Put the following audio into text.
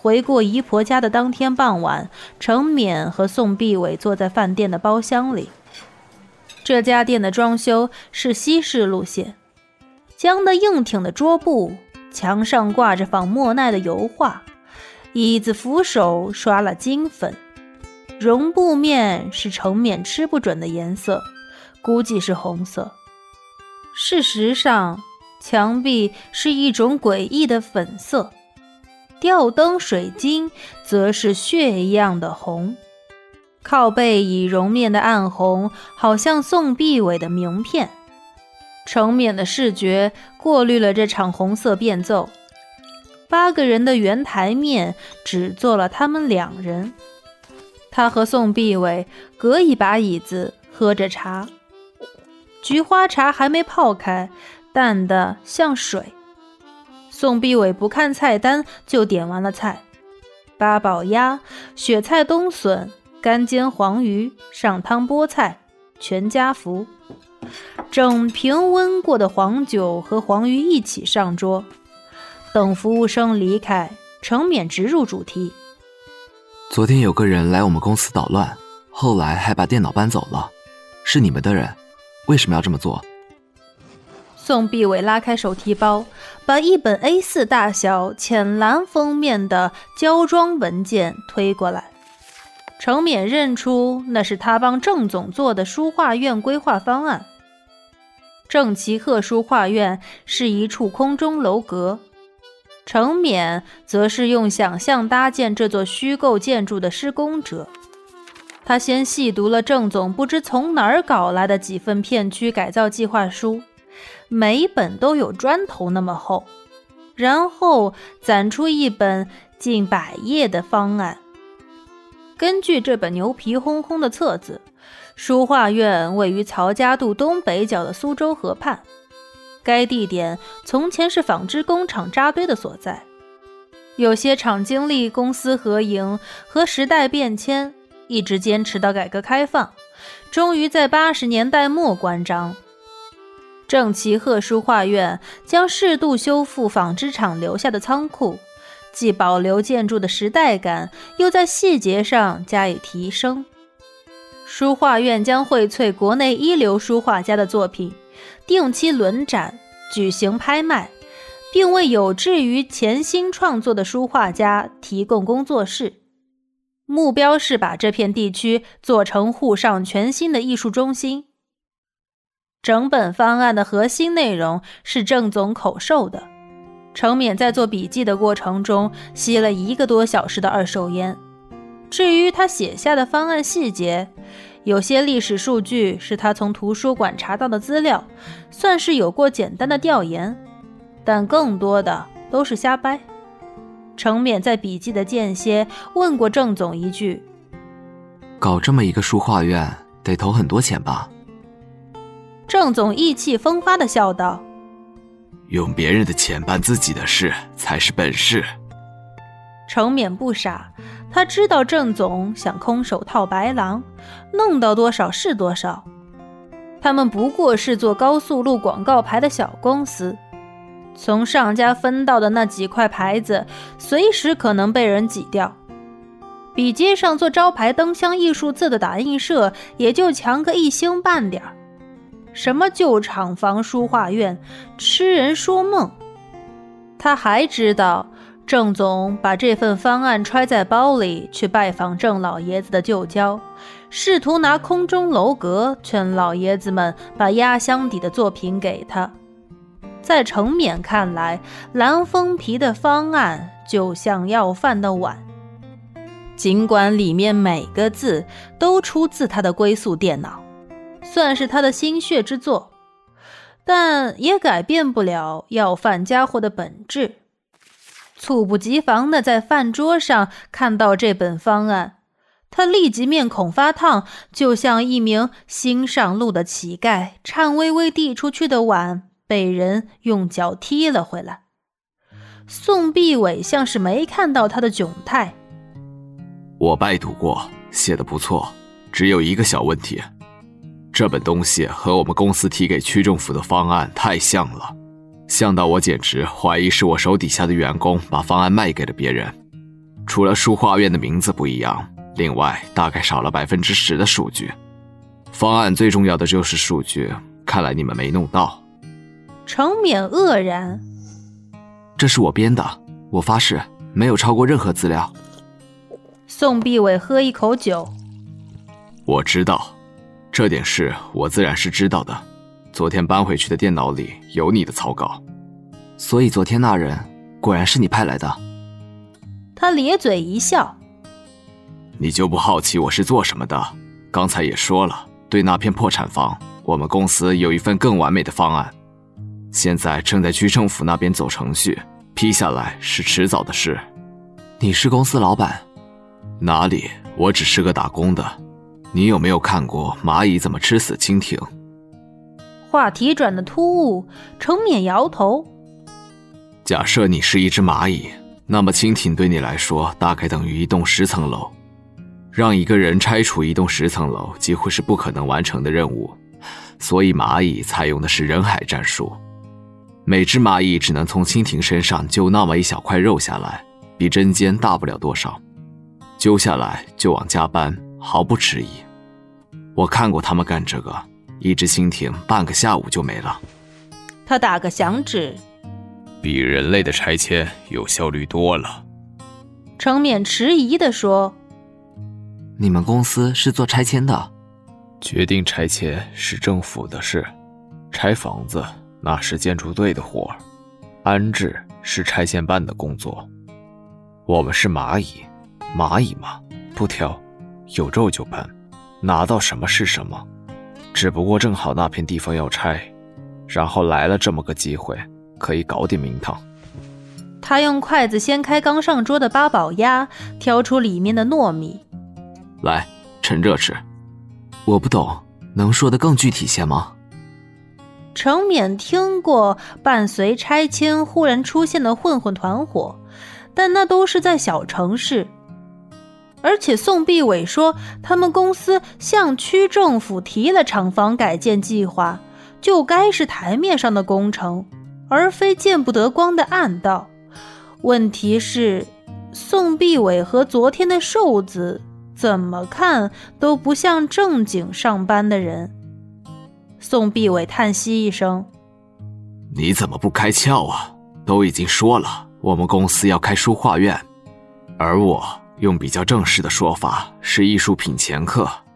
回过姨婆家的当天傍晚，程勉和宋必伟坐在饭店的包厢里。这家店的装修是西式路线，僵得硬挺的桌布，墙上挂着仿莫奈的油画，椅子扶手刷了金粉，绒布面是程勉吃不准的颜色，估计是红色。事实上，墙壁是一种诡异的粉色，吊灯水晶则是血一样的红，靠背以绒面的暗红好像宋必伟的名片。程勉的视觉过滤了这场红色变奏，8个人的圆台面只坐了他们2人。他和宋必伟隔一把椅子喝着茶，菊花茶还没泡开，淡得像水。宋必伟不看菜单就点完了菜，八宝鸭、雪菜冬笋、干煎黄鱼、上汤菠菜，全家福。整瓶温过的黄酒和黄鱼一起上桌。等服务生离开，程勉直入主题。 昨天有个人来我们公司捣乱，后来还把电脑搬走了，是你们的人，为什么要这么做？ 宋必伟拉开手提包，把一本 A4 大小浅蓝封面的胶装文件推过来。程勉认出那是他帮郑总做的书画院规划方案。郑其鹤书画院是一处空中楼阁，程勉则是用想象搭建这座虚构建筑的施工者。他先细读了郑总不知从哪儿搞来的几份片区改造计划书，每一本都有砖头那么厚，然后攒出一本近100页的方案。根据这本牛皮哄哄的册子，书画院位于曹家渡东北角的苏州河畔，该地点从前是纺织工厂扎堆的所在。有些厂经历公私合营和时代变迁，一直坚持到改革开放，终于在80年代末关张。郑其鹤书画院将适度修复纺织厂留下的仓库，既保留建筑的时代感，又在细节上加以提升。书画院将荟萃国内一流书画家的作品，定期轮展，举行拍卖，并为有志于潜心创作的书画家提供工作室。目标是把这片地区做成沪上全新的艺术中心。整本方案的核心内容是郑总口授的，程勉在做笔记的过程中吸了1个多小时的二手烟。至于他写下的方案细节，有些历史数据是他从图书馆查到的资料，算是有过简单的调研，但更多的都是瞎掰。程勉在笔记的间歇问过郑总一句： 搞这么一个书画院得投很多钱吧？ 郑总意气风发地笑道： 用别人的钱办自己的事才是本事。 程勉不傻，他知道郑总想空手套白狼，弄到多少是多少。他们不过是做高速路广告牌的小公司，从上家分到的那几块牌子随时可能被人挤掉。比街上做招牌灯箱艺术字的打印社也就强个1星半点，什么旧厂房书画院，痴人说梦。他还知道郑总把这份方案揣在包里去拜访郑老爷子的旧交，试图拿空中楼阁劝老爷子们把压箱底的作品给他。在程勉看来，蓝封皮的方案就像要饭的碗，尽管里面每个字都出自他的龟速电脑，算是他的心血之作，但也改变不了要饭家伙的本质。猝不及防地在饭桌上看到这本方案，他立即面孔发烫，就像一名新上路的乞丐，颤巍巍递出去的碗被人用脚踢了回来。宋必伟像是没看到他的窘态： 我拜读过，写得不错，只有一个小问题，这本东西和我们公司提给区政府的方案太像了，像到我简直怀疑是我手底下的员工把方案卖给了别人。 除了书画院的名字不一样，另外大概少了10%的数据。方案最重要的就是数据，看来你们没弄到。 程冕愕然， 这是我编的，我发誓没有抄过任何资料。 宋必伟喝一口酒， 我知道，这点事我自然是知道的。昨天搬回去的电脑里有你的草稿。 所以昨天那人果然是你派来的。 他咧嘴一笑， 你就不好奇我是做什么的？刚才也说了，对那片破产房，我们公司有一份更完美的方案，现在正在区政府那边走程序，批下来是迟早的事。 你是公司老板？ 哪里，我只是个打工的。你有没有看过蚂蚁怎么吃死蜻蜓？ 话题转得突兀，程冕摇头。 假设你是一只蚂蚁，那么蜻蜓对你来说大概等于一栋10层楼。让一个人拆除一栋10层楼几乎是不可能完成的任务，所以蚂蚁采用的是人海战术。每只蚂蚁只能从蜻蜓身上揪那么一小块肉下来，比针尖大不了多少，揪下来就往家搬，毫不迟疑。我看过他们干这个，一只蜻蜓半个下午就没了。 他打个响指， 比人类的拆迁有效率多了。 程冕迟疑地说， 你们公司是做拆迁的？ 决定拆迁是政府的事，拆房子那是建筑队的活儿，安置是拆迁办的工作。我们是蚂蚁，蚂蚁嘛，不挑，有肉就搬，拿到什么是什么。只不过正好那片地方要拆，然后来了这么个机会，可以搞点名堂。 他用筷子掀开刚上桌的八宝鸭，挑出里面的糯米。 来，趁热吃。 我不懂，能说得更具体些吗？ 程冕听过伴随拆迁忽然出现的混混团伙，但那都是在小城市。而且宋必伟说，他们公司向区政府提了厂房改建计划，就该是台面上的工程，而非见不得光的暗道。问题是，宋必伟和昨天的瘦子怎么看都不像正经上班的人。宋必伟叹息一声， 你怎么不开窍啊？都已经说了，我们公司要开书画院，而我用比较正式的说法是艺术品前客，